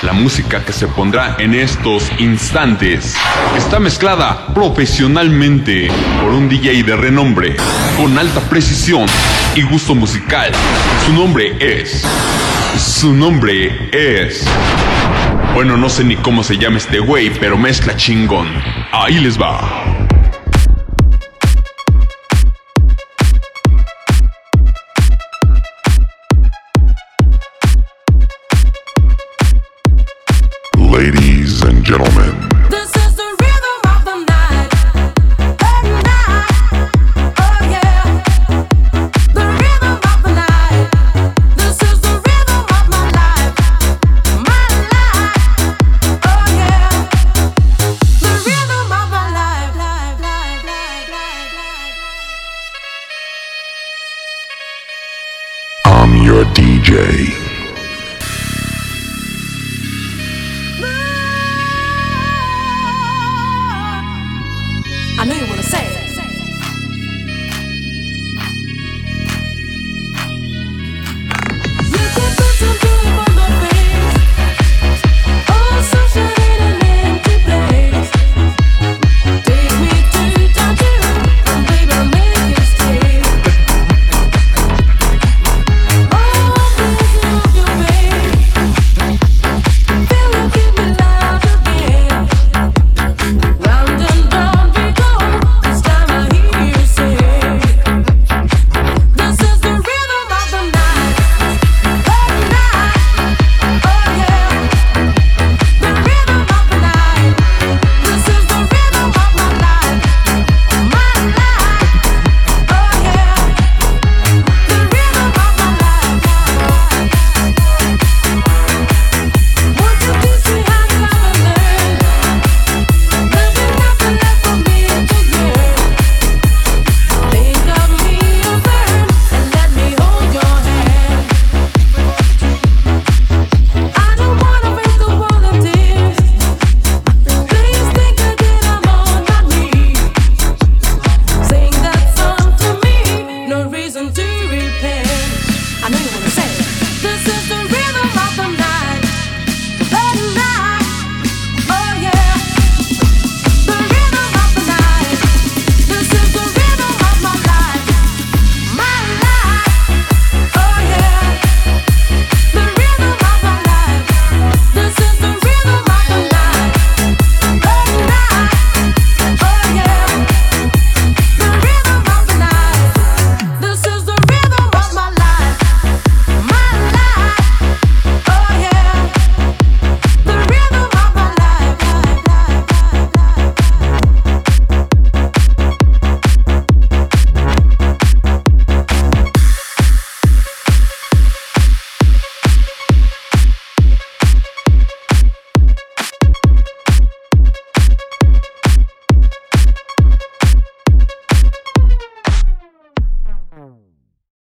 La música que se pondrá en estos instantes está mezclada profesionalmente por un DJ de renombre, con alta precisión y gusto musical. Su nombre es... Bueno, no sé ni cómo se llama este güey, pero mezcla chingón. Ahí les va. Ladies and gentlemen,